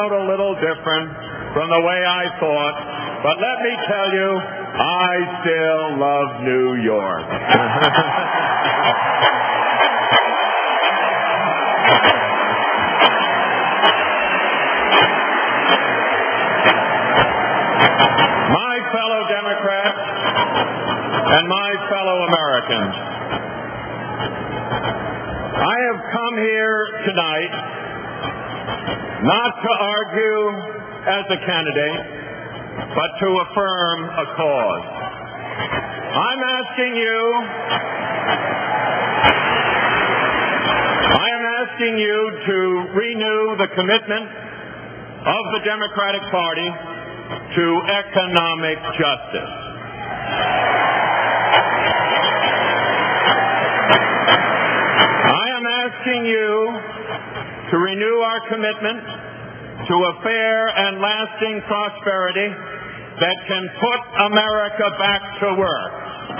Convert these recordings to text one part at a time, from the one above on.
out a little different from the way I thought, but let me tell you, I still love New York. My fellow Democrats and my fellow Americans, I have come here tonight not to argue as a candidate, but to affirm a cause. I'm asking you to renew the commitment of the Democratic Party to economic justice. I am asking you to renew our commitment to a fair and lasting prosperity that can put America back to work.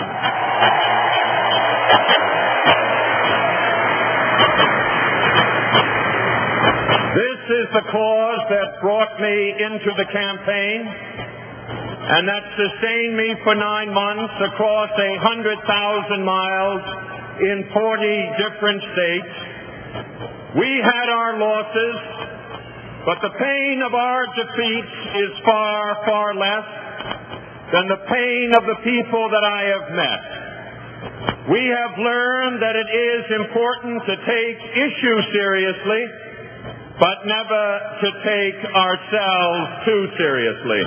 This is the cause that brought me into the campaign and that sustained me for 9 months across 100,000 miles in 40 different states. We had our losses, but the pain of our defeats is far, far less than the pain of the people that I have met. We have learned that it is important to take issues seriously, but never to take ourselves too seriously.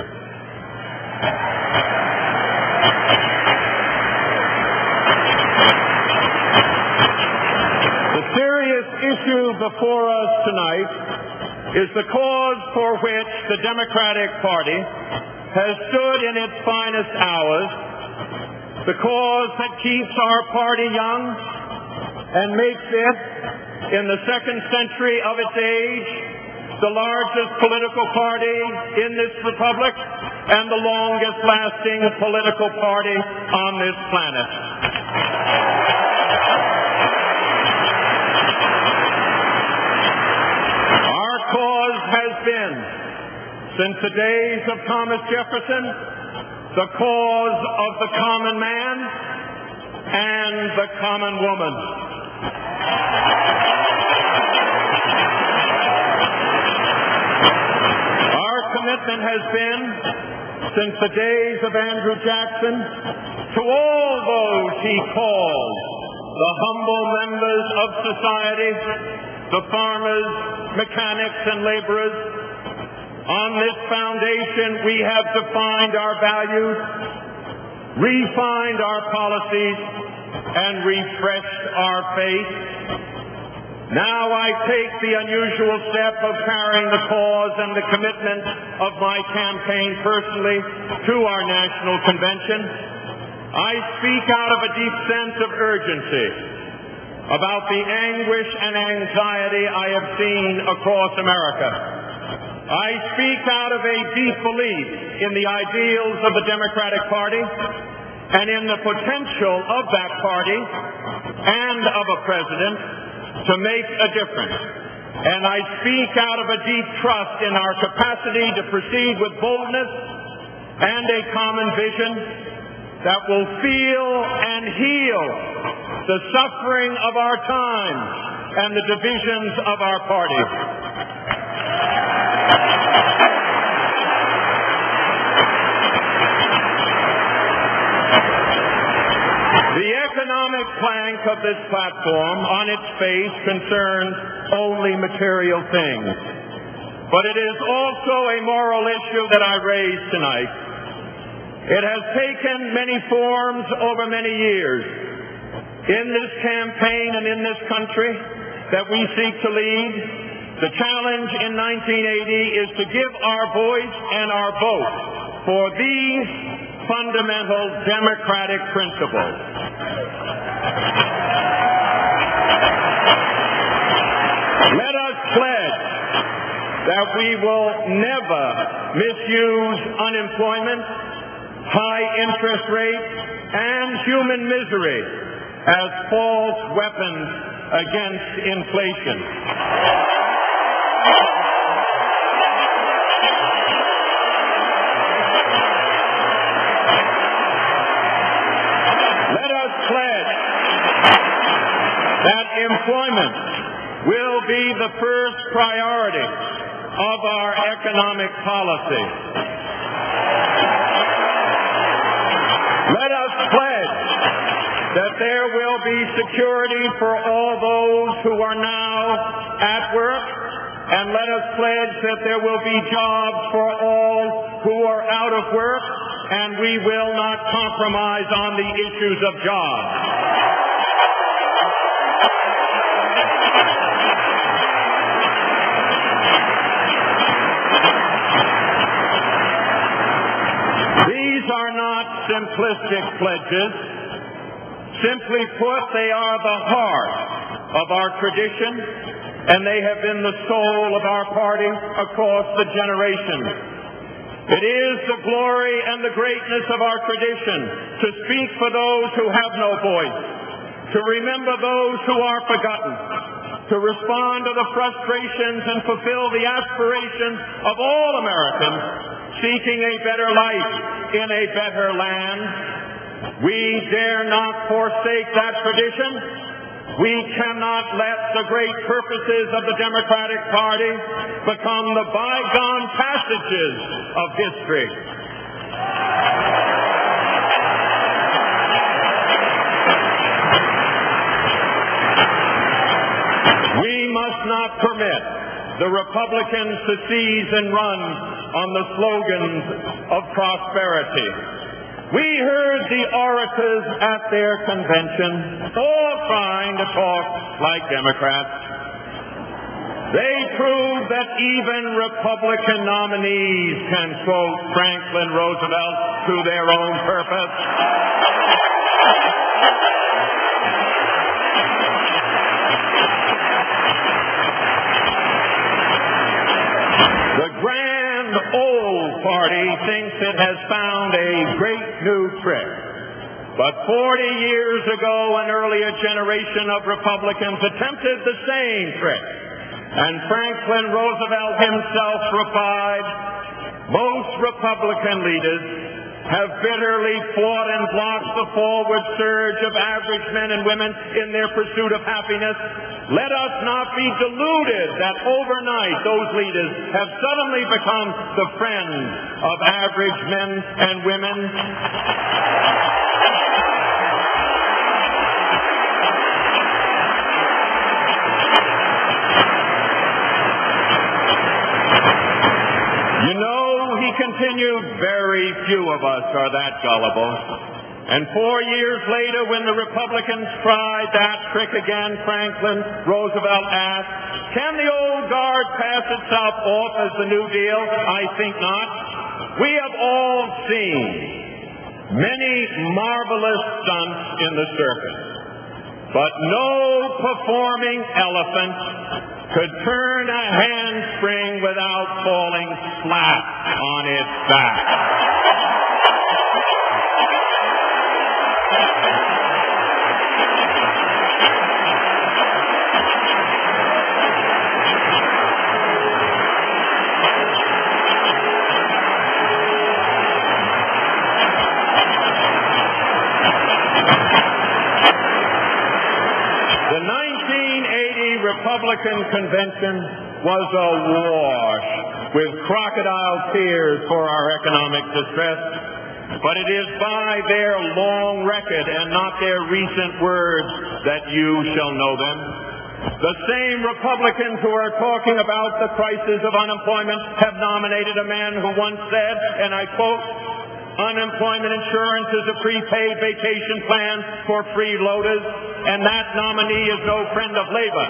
The serious issue before us tonight is the cause for which the Democratic Party has stood in its finest hours, the cause that keeps our party young and makes it, in the second century of its age, the largest political party in this republic and the longest lasting political party on this planet. Our cause has been, since the days of Thomas Jefferson, the cause of the common man and the common woman. Our commitment has been, since the days of Andrew Jackson, to all those he called the humble members of society, the farmers, mechanics, and laborers. On this foundation, we have defined our values, refined our policies, and refreshed our faith. Now I take the unusual step of carrying the cause and the commitment of my campaign personally to our national convention. I speak out of a deep sense of urgency about the anguish and anxiety I have seen across America. I speak out of a deep belief in the ideals of the Democratic Party and in the potential of that party and of a president to make a difference. And I speak out of a deep trust in our capacity to proceed with boldness and a common vision that will feel and heal the suffering of our time and the divisions of our party. The economic plank of this platform on its face concerns only material things. But it is also a moral issue that I raise tonight. It has taken many forms over many years. In this campaign and in this country that we seek to lead, the challenge in 1980 is to give our voice and our vote for these fundamental democratic principles. Let us pledge that we will never misuse unemployment, high interest rates, and human misery as false weapons against inflation. employment will be the first priority of our economic policy. Let us pledge that there will be security for all those who are now at work, and let us pledge that there will be jobs for all who are out of work, and we will not compromise on the issues of jobs. These are not simplistic pledges. Simply put, they are the heart of our tradition, and they have been the soul of our party across the generations. It is the glory and the greatness of our tradition to speak for those who have no voice, to remember those who are forgotten, to respond to the frustrations and fulfill the aspirations of all Americans seeking a better life in a better land. We dare not forsake that tradition. We cannot let the great purposes of the Democratic Party become the bygone passages of history. We must not permit the Republicans to seize and run on the slogans of prosperity. We heard the orators at their convention all trying to talk like Democrats. They proved that even Republican nominees can quote Franklin Roosevelt to their own purpose. The grand old party thinks it has found a great new trick. But 40 years ago, an earlier generation of Republicans attempted the same trick. And Franklin Roosevelt himself replied, "Most Republican leaders have bitterly fought and blocked the forward surge of average men and women in their pursuit of happiness. Let us not be deluded that overnight those leaders have suddenly become the friends of average men and women." You know, he continued, very few of us are that gullible. And 4 years later, when the Republicans tried that trick again, Franklin Roosevelt asked, "Can the old guard pass itself off as the New Deal?" I think not. We have all seen many marvelous stunts in the circus, but no performing elephant could turn a handspring without falling flat on its back. The 1980 Republican convention was awash with crocodile tears for our economic distress, but it is by their long record and not their recent words that you shall know them. The same Republicans who are talking about the crisis of unemployment have nominated a man who once said, and I quote, "Unemployment insurance is a prepaid vacation plan for freeloaders," and that nominee is no friend of labor.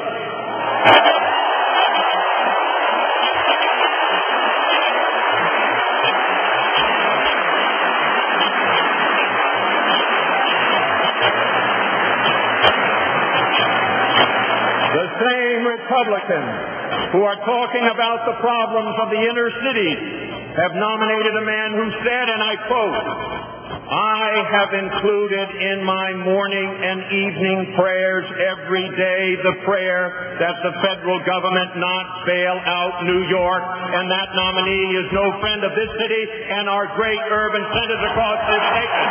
The same Republicans who are talking about the problems of the inner cities have nominated a man who said, and I quote, "I have included in my morning and evening prayers every day the prayer that the federal government not bail out New York," and that nominee is no friend of this city and our great urban centers across this nation.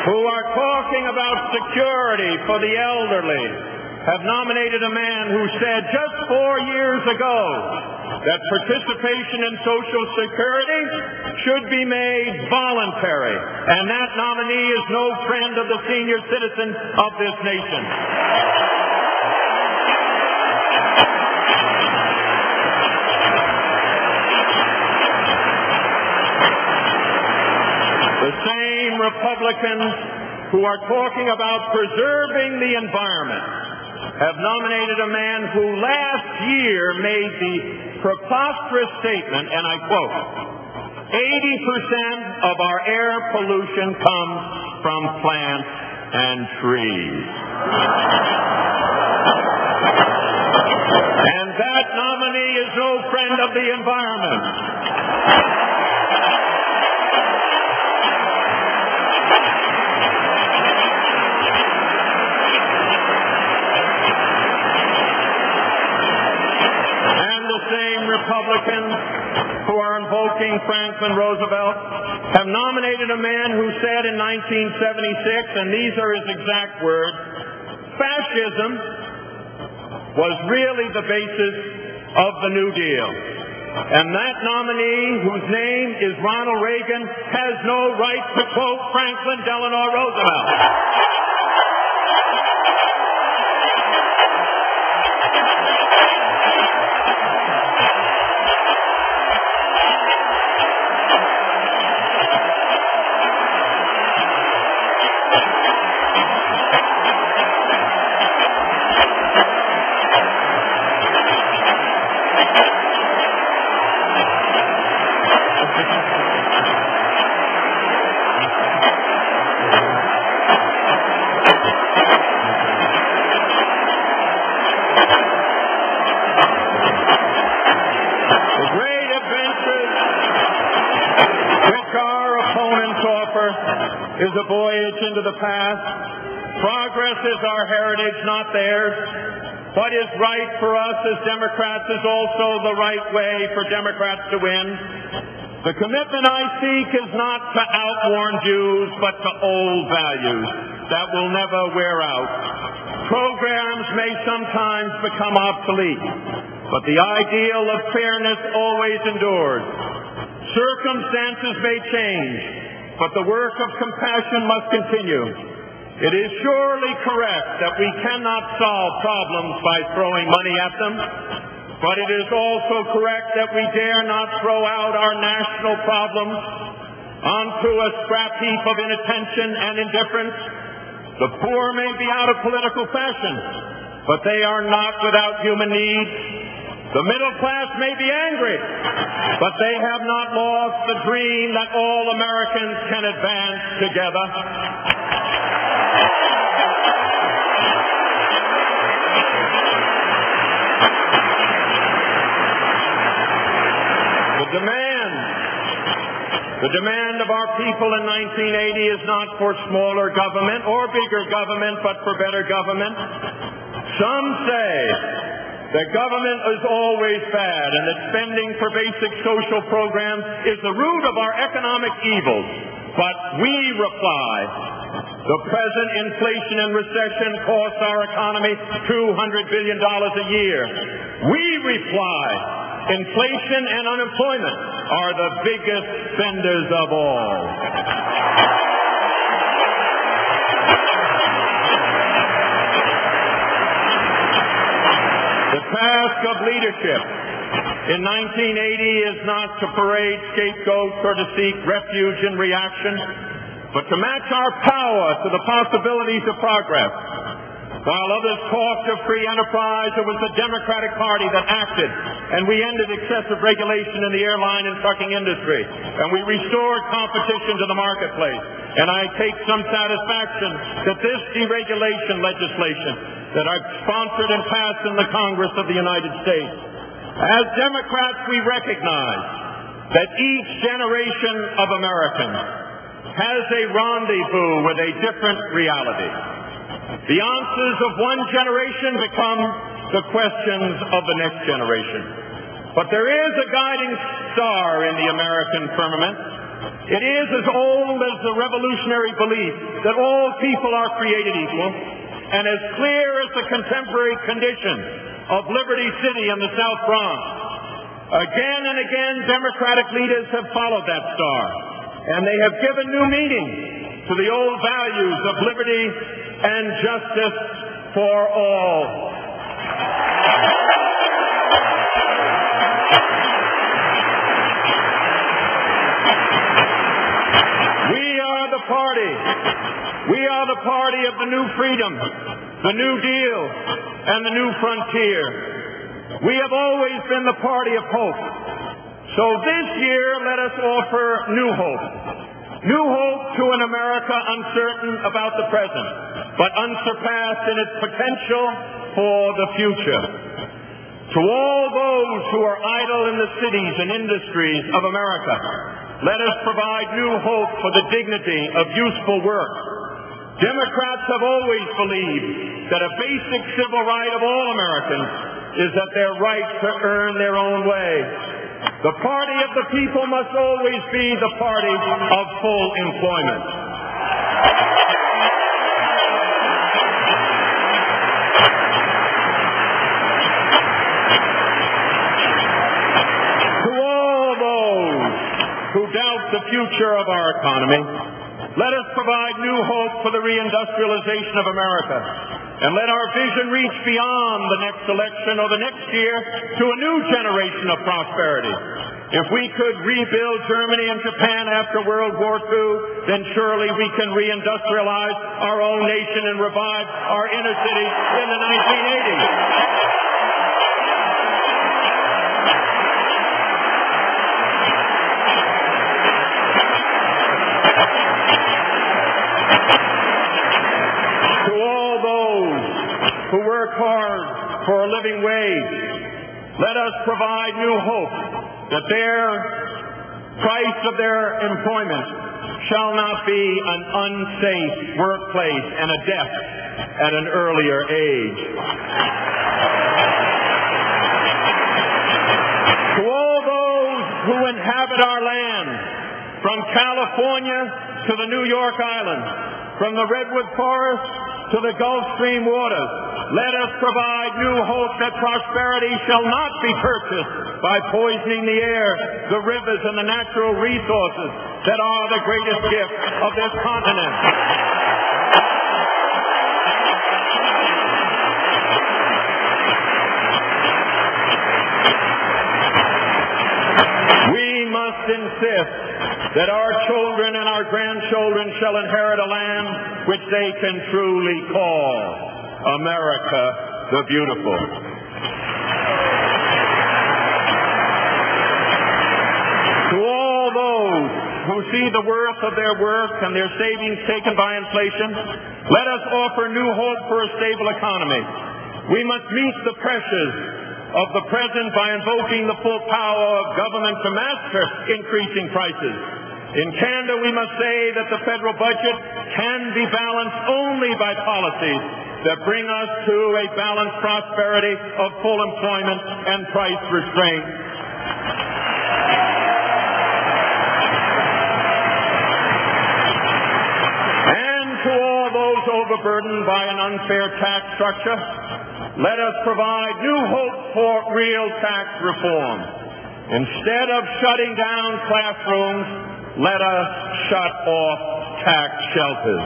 who are talking about security for the elderly, have nominated a man who said just 4 years ago that participation in Social Security should be made voluntary. And that nominee is no friend of the senior citizens of this nation. The same Republicans who are talking about preserving the environment have nominated a man who last year made the preposterous statement, and I quote, 80% of our air pollution comes from plants and trees. And that nominee is no friend of the environment. Republicans who are invoking Franklin Roosevelt have nominated a man who said in 1976, and these are his exact words, fascism was really the basis of the New Deal. And that nominee, whose name is Ronald Reagan, has no right to quote Franklin Delano Roosevelt. Is a voyage into the past. Progress is our heritage, not theirs. What is right for us as Democrats is also the right way for Democrats to win. The commitment I seek is not to outworn Jews, but to old values that will never wear out. Programs may sometimes become obsolete, but the ideal of fairness always endures. Circumstances may change, but the work of compassion must continue. It is surely correct that we cannot solve problems by throwing money at them, but it is also correct that we dare not throw out our national problems onto a scrap heap of inattention and indifference. The poor may be out of political fashion, but they are not without human needs. The middle class may be angry, but they have not lost the dream that all Americans can advance together. The demand of our people in 1980 is not for smaller government or bigger government, but for better government. Some say that government is always bad and that spending for basic social programs is the root of our economic evils. But we reply, the present inflation and recession cost our economy $200 billion a year. We reply, inflation and unemployment are the biggest spenders of all. The task of leadership in 1980 is not to parade scapegoats or to seek refuge in reaction, but to match our power to the possibilities of progress. While others talked of free enterprise, it was the Democratic Party that acted, and we ended excessive regulation in the airline and trucking industry, and we restored competition to the marketplace. And I take some satisfaction that this deregulation legislation that I've sponsored and passed in the Congress of the United States. As Democrats, we recognize that each generation of Americans has a rendezvous with a different reality. The answers of one generation become the questions of the next generation. But there is a guiding star in the American firmament, It is as old as the revolutionary belief that all people are created equal, and as clear as the contemporary condition of Liberty City in the South Bronx. Again and again, Democratic leaders have followed that star, and they have given new meaning to the old values of liberty and justice for all. We are the party of the new freedom, the New Deal, and the new frontier. We have always been the party of hope. So this year, let us offer new hope. New hope to an America uncertain about the present, but unsurpassed in its potential for the future. To all those who are idle in the cities and industries of America, let us provide new hope for the dignity of useful work. Democrats have always believed that a basic civil right of all Americans is that their right to earn their own way. The party of the people must always be the party of full employment. To all those who doubt the future of our economy, let us provide new hope for the reindustrialization of America, and let our vision reach beyond the next election or the next year to a new generation of prosperity. If we could rebuild Germany and Japan after World War II, then surely we can reindustrialize our own nation and revive our inner cities in the 1980s. Who work hard for a living wage, let us provide new hope that their price of their employment shall not be an unsafe workplace and a death at an earlier age. To all those who inhabit our land, from California to the New York Islands, from the Redwood Forest to the Gulf Stream waters, let us provide new hope that prosperity shall not be purchased by poisoning the air, the rivers, and the natural resources that are the greatest gift of this continent. We must insist that our children and our grandchildren shall inherit a land which they can truly call America the Beautiful. To all those who see the worth of their work and their savings taken by inflation, let us offer new hope for a stable economy. We must meet the pressures of the present by invoking the full power of government to master increasing prices. In candor, we must say that the federal budget can be balanced only by policies that bring us to a balanced prosperity of full employment and price restraint. And to all those overburdened by an unfair tax structure, let us provide new hope for real tax reform. Instead of shutting down classrooms, let us shut off tax shelters.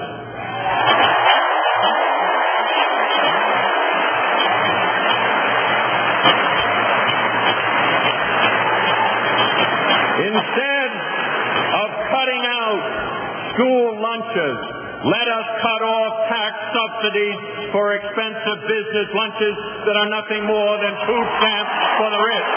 Instead of cutting out school lunches, let us cut off tax subsidies for expensive business lunches that are nothing more than food stamps for the rich.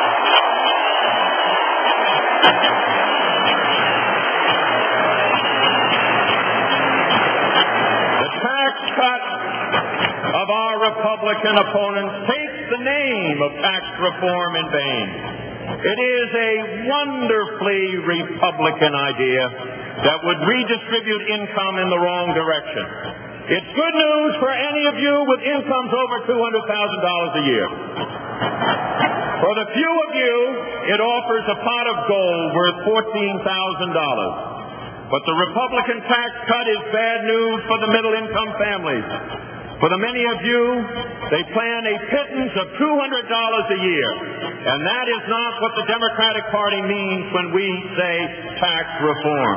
The tax cut of our Republican opponents takes the name of tax reform in vain. It is a wonderfully Republican idea that would redistribute income in the wrong direction. It's good news for any of you with incomes over $200,000 a year. For the few of you, it offers a pot of gold worth $14,000. But the Republican tax cut is bad news for the middle-income families. For the many of you, they plan a pittance of $200 a year. And that is not what the Democratic Party means when we say tax reform.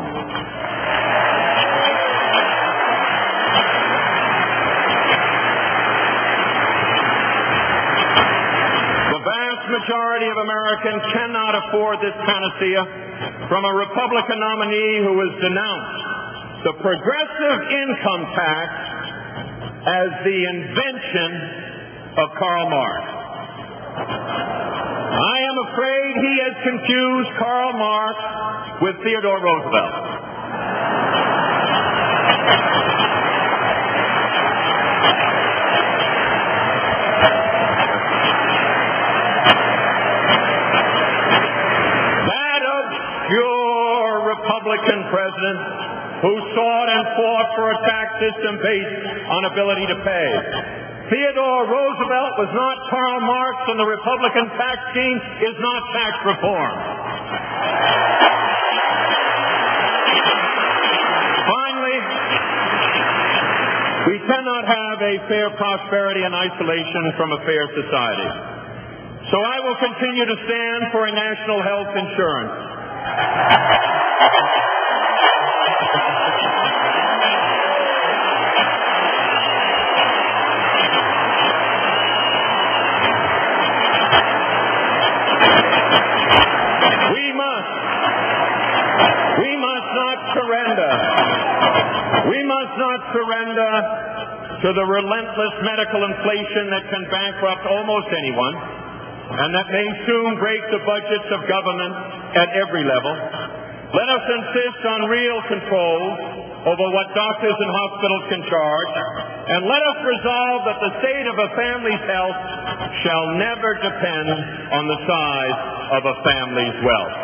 The vast majority of Americans cannot afford this panacea from a Republican nominee who has denounced the progressive income tax as the invention of Karl Marx. I am afraid he has confused Karl Marx with Theodore Roosevelt. That obscure Republican president who sought and fought for a tax system based on ability to pay. Theodore Roosevelt was not Karl Marx, and the Republican tax scheme is not tax reform. Finally, we cannot have a fair prosperity in isolation from a fair society. So I will continue to stand for a national health insurance. We must not surrender to the relentless medical inflation that can bankrupt almost anyone and that may soon break the budgets of government at every level. Let us insist on real control over what doctors and hospitals can charge, and let us resolve that the state of a family's health shall never depend on the size of a family's wealth.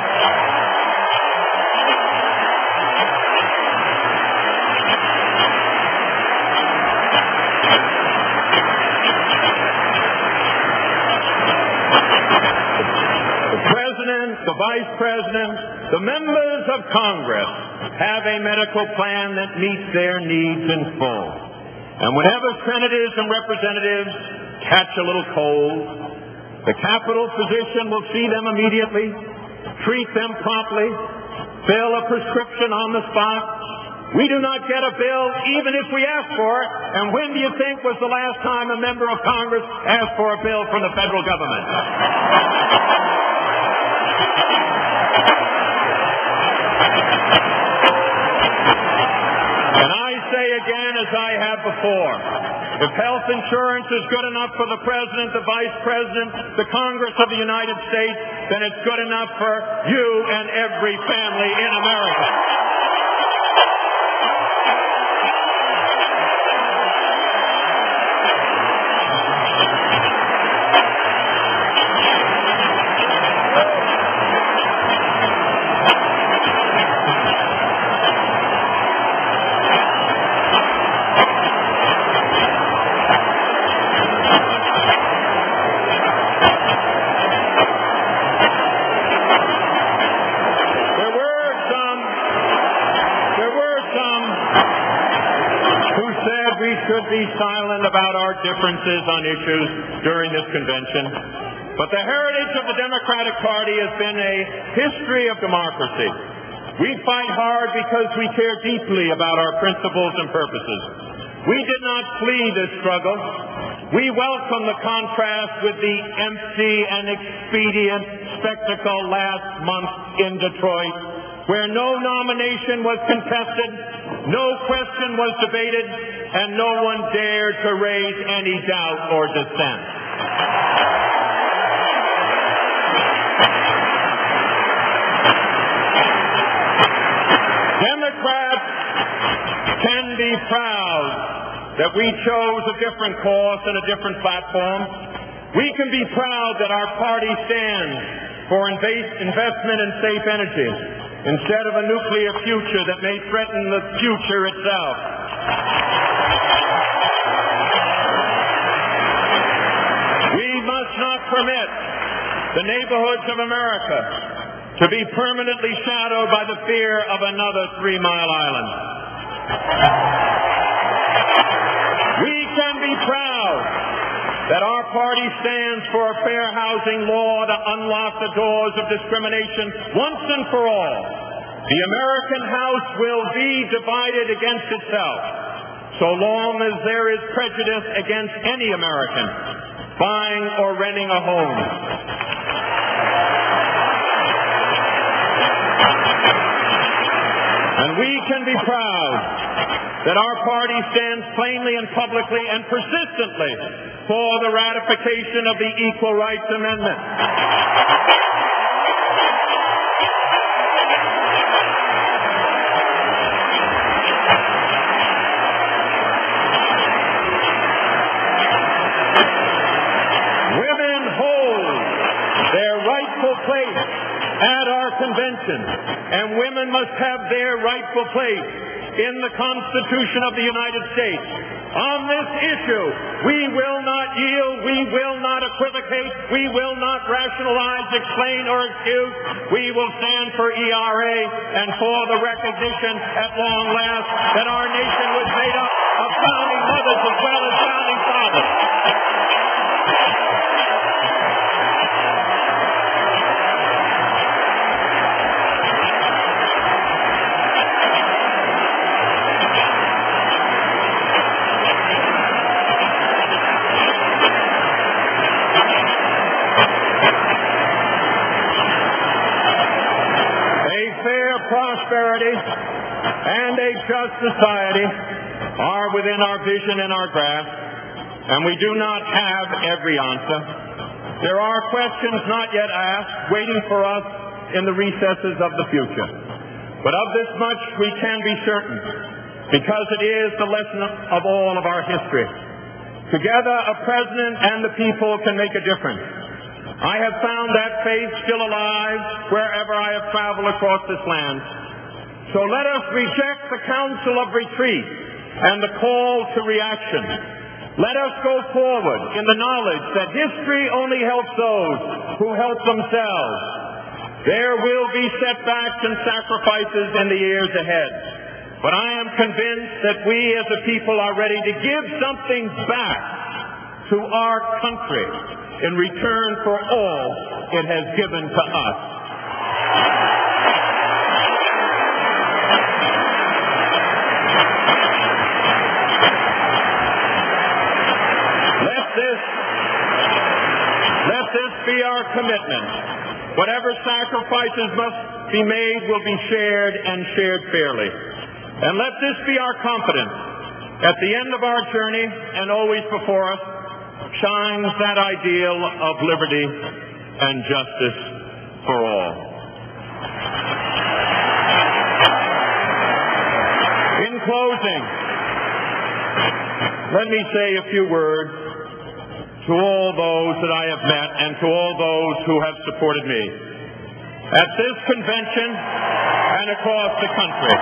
The Vice President, the members of Congress have a medical plan that meets their needs in full. And whenever senators and representatives catch a little cold, the Capitol physician will see them immediately, treat them promptly, fill a prescription on the spot. We do not get a bill even if we ask for it. And when do you think was the last time a member of Congress asked for a bill from the federal government? And I say again, as I have before, if health insurance is good enough for the President, the Vice President, the Congress of the United States, then it's good enough for you and every family in America. Be silent about our differences on issues during this convention. But the heritage of the Democratic Party has been a history of democracy. We fight hard because we care deeply about our principles and purposes. We did not flee this struggle. We welcome the contrast with the empty and expedient spectacle last month in Detroit, where no nomination was contested, no question was debated, and no one dared to raise any doubt or dissent. Democrats can be proud that we chose a different course and a different platform. We can be proud that our party stands for investment in safe energy instead of a nuclear future that may threaten the future itself. We must not permit the neighborhoods of America to be permanently shadowed by the fear of another 3 Mile Island. We can be proud that our party stands for a fair housing law to unlock the doors of discrimination once and for all. The American House will be divided against itself so long as there is prejudice against any American buying or renting a home. And we can be proud that our party stands plainly and publicly and persistently for the ratification of the Equal Rights Amendment. Women hold their rightful place at our convention, and women must have their rightful place in the Constitution of the United States. On this issue, we will not yield, we will not equivocate, we will not rationalize, explain, or excuse. We will stand for ERA and for the recognition at long last that our nation was made up of founding mothers as well as founding fathers. Prosperity and a just society are within our vision and our grasp, and we do not have every answer. There are questions not yet asked, waiting for us in the recesses of the future. But of this much we can be certain, because it is the lesson of all of our history. Together, a president and the people can make a difference. I have found that faith still alive wherever I have traveled across this land. So let us reject the counsel of retreat and the call to reaction. Let us go forward in the knowledge that history only helps those who help themselves. There will be setbacks and sacrifices in the years ahead. But I am convinced that we as a people are ready to give something back to our country in return for all it has given to us. Let this be our commitment. Whatever sacrifices must be made will be shared and shared fairly. And let this be our confidence. At the end of our journey, and always before us, shines that ideal of liberty and justice for all. In closing, let me say a few words to all those that I have met and to all those who have supported me at this convention and across the country.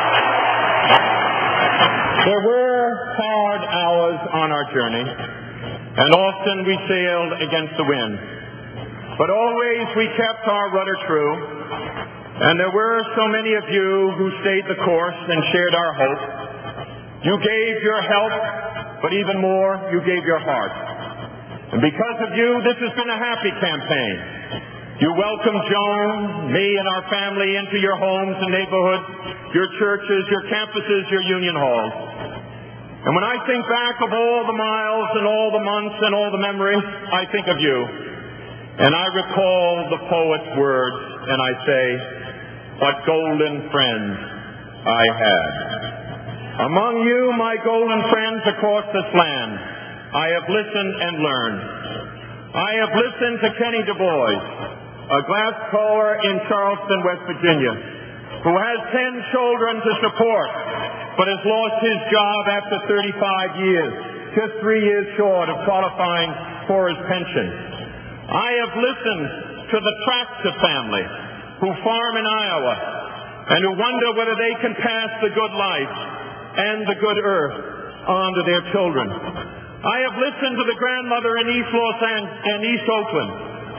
There were hard hours on our journey, and often we sailed against the wind. But always we kept our rudder true, and there were so many of you who stayed the course and shared our hope. You gave your help, but even more, you gave your heart. And because of you, this has been a happy campaign. You welcomed Joan, me, and our family into your homes and neighborhoods, your churches, your campuses, your union halls. And when I think back of all the miles and all the months and all the memories, I think of you. And I recall the poet's words, and I say, what golden friends I had. Among you, my golden friends across this land, I have listened and learned. I have listened to Kenny Du Bois, a glass blower in Charleston, West Virginia, who has 10 children to support, but has lost his job after 35 years, just 3 years short of qualifying for his pension. I have listened to the Tractor family who farm in Iowa and who wonder whether they can pass the good life and the good earth on to their children. I have listened to the grandmother in East Oakland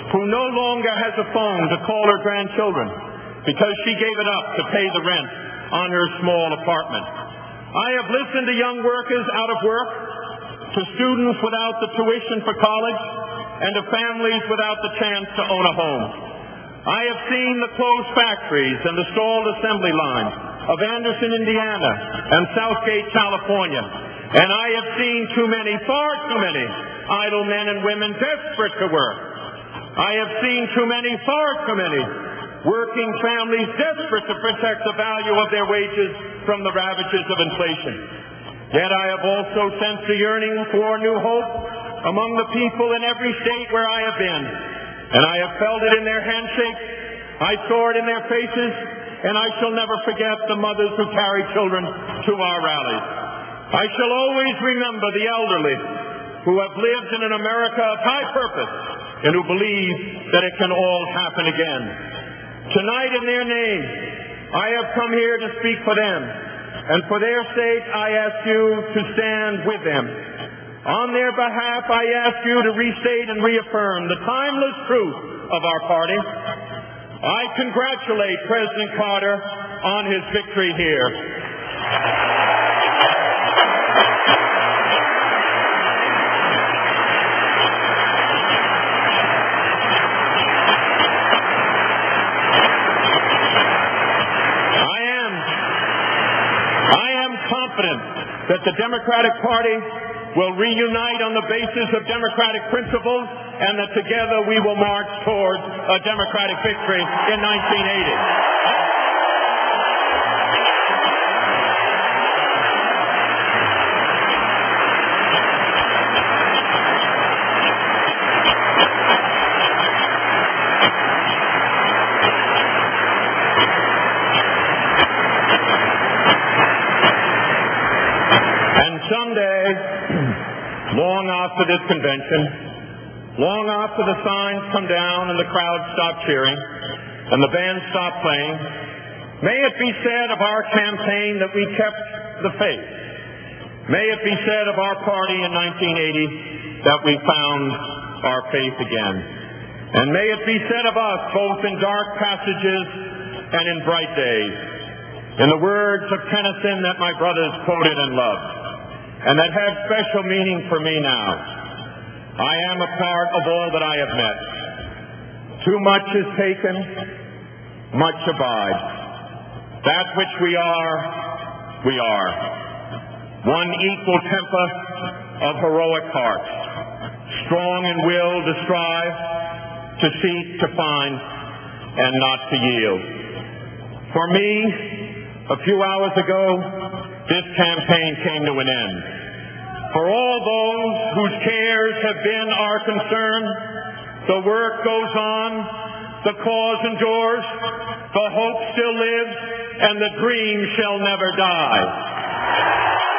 who no longer has a phone to call her grandchildren because she gave it up to pay the rent on her small apartment. I have listened to young workers out of work, to students without the tuition for college, and to families without the chance to own a home. I have seen the closed factories and the stalled assembly lines of Anderson, Indiana, and Southgate, California. And I have seen too many, far too many, idle men and women desperate to work. I have seen too many, far too many, working families desperate to protect the value of their wages from the ravages of inflation. Yet I have also sensed a yearning for new hope among the people in every state where I have been. And I have felt it in their handshakes, I saw it in their faces, and I shall never forget the mothers who carry children to our rallies. I shall always remember the elderly who have lived in an America of high purpose and who believe that it can all happen again. Tonight, in their name, I have come here to speak for them, and for their sake, I ask you to stand with them. On their behalf, I ask you to restate and reaffirm the timeless truth of our party. I congratulate President Carter on his victory here. I am confident that the Democratic Party will reunite on the basis of democratic principles, and that together we will march towards a democratic victory in 1980. Long after this convention, long after the signs come down and the crowd stop cheering and the band stop playing, may it be said of our campaign that we kept the faith. May it be said of our party in 1980 that we found our faith again. And may it be said of us both in dark passages and in bright days. In the words of Tennyson that my brothers quoted and loved, and that have special meaning for me now. I am a part of all that I have met. Too much is taken, much abides. That which we are. One equal temper of heroic hearts, strong in will to strive, to seek, to find, and not to yield. For me, a few hours ago, this campaign came to an end. For all those whose cares have been our concern, the work goes on, the cause endures, the hope still lives, and the dream shall never die.